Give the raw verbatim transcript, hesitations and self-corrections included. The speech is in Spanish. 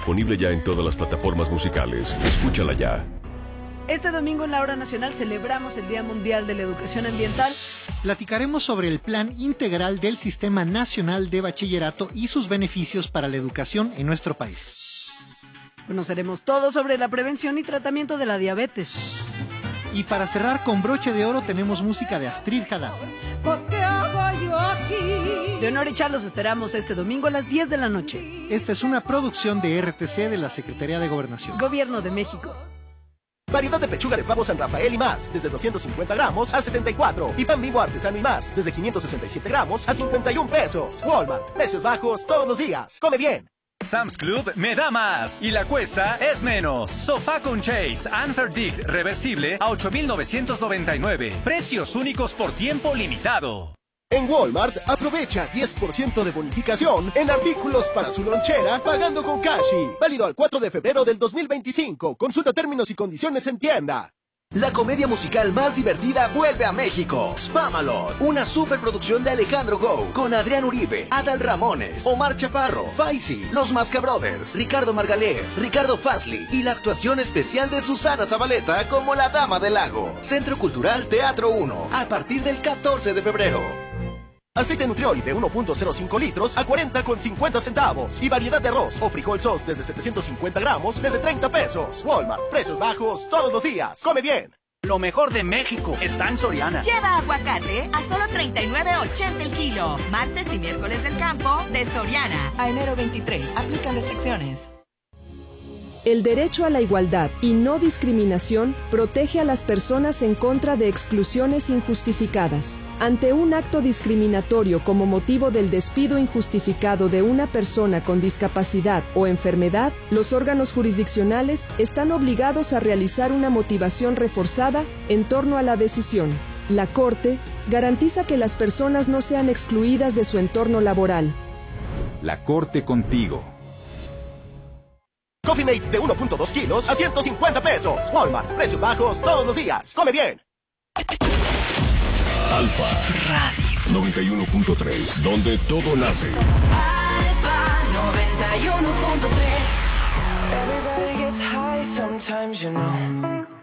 disponible ya en todas las plataformas musicales. Escúchala ya. Este domingo en la Hora Nacional celebramos el Día Mundial de la Educación Ambiental. Platicaremos sobre el Plan Integral del Sistema Nacional de Bachillerato y sus beneficios para la educación en nuestro país. Conoceremos todo sobre la prevención y tratamiento de la diabetes. Y para cerrar con broche de oro tenemos música de Astrid Haddad. ¿Qué hago yo aquí? Leonor y Charlos esperamos este domingo a las diez de la noche. Esta es una producción de R T C de la Secretaría de Gobernación. Gobierno de México. Variedad de pechuga de pavo San Rafael y más, desde doscientos cincuenta gramos a setenta y cuatro. Y pan Bimbo artesano y más, desde quinientos sesenta y siete gramos a cincuenta y un pesos. Walmart, precios bajos todos los días. Come bien. Sam's Club me da más y la cuesta es menos. Sofá con Chase Anfer Dick reversible a ocho mil novecientos noventa y nueve. Precios únicos por tiempo limitado. En Walmart, aprovecha diez por ciento de bonificación en artículos para su lonchera pagando con Cashi. Válido al cuatro de febrero del dos mil veinticinco. Consulta términos y condiciones en tienda. La comedia musical más divertida vuelve a México. Spamalot, una superproducción de Alejandro Gou, con Adrián Uribe, Adal Ramones, Omar Chaparro, Faisy, Los Masca Brothers, Ricardo Margalef, Ricardo Fazli y la actuación especial de Susana Zabaleta como la Dama del Lago. Centro Cultural Teatro uno, a partir del catorce de febrero. Aceite Nutrioli de uno punto cero cinco litros a cuarenta con cincuenta centavos. Y variedad de arroz o frijol sos desde setecientos cincuenta gramos desde treinta pesos. Walmart, precios bajos todos los días. Come bien. Lo mejor de México está en Soriana. Lleva aguacate a solo treinta y nueve ochenta el kilo. Martes y miércoles del campo de Soriana. A enero veintitrés. Aplican restricciones. El derecho a la igualdad y no discriminación protege a las personas en contra de exclusiones injustificadas. Ante un acto discriminatorio como motivo del despido injustificado de una persona con discapacidad o enfermedad, los órganos jurisdiccionales están obligados a realizar una motivación reforzada en torno a la decisión. La Corte garantiza que las personas no sean excluidas de su entorno laboral. La Corte contigo. Coffee Mate de uno punto dos kilos a ciento cincuenta pesos. Walmart, precios bajos todos los días. Come bien. Alfa Radio noventa y uno punto tres, donde todo nace. Alfa noventa y uno punto tres. Everybody gets high sometimes, you know.